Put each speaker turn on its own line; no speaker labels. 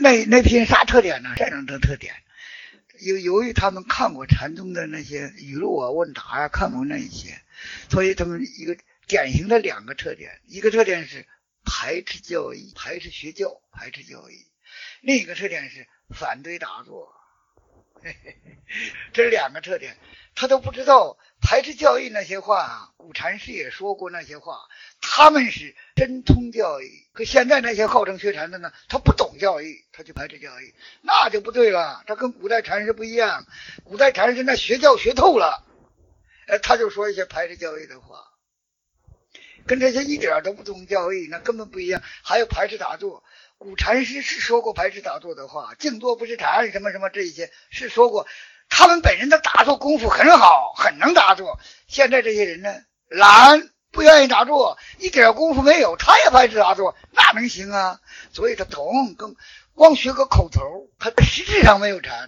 那批人啥特点呢？这种特点。由于他们看过禅宗的那些语录啊、问答啊，看过那一些，所以他们一个典型的两个特点，一个特点是排斥教义，排斥学教，排斥教义；另一个特点是反对打坐。这两个特点，他都不知道。排斥教义那些话，古禅师也说过那些话，他们是真通教义。可现在那些号称学禅的呢，他不懂教义，他就排斥教义，那就不对了。他跟古代禅师不一样，古代禅师那学教学透了，他就说一些排斥教义的话，跟这些一点都不懂教义，那根本不一样。还有排斥打坐，古禅师是说过排斥打坐的话，静坐不是禅什么什么这些是说过。他们本人的打坐功夫很好，很能打坐。现在这些人呢，懒，不愿意打坐，一点功夫没有，他也排斥打坐，那能行啊？所以他懂，光学个口头，他实质上没有禅。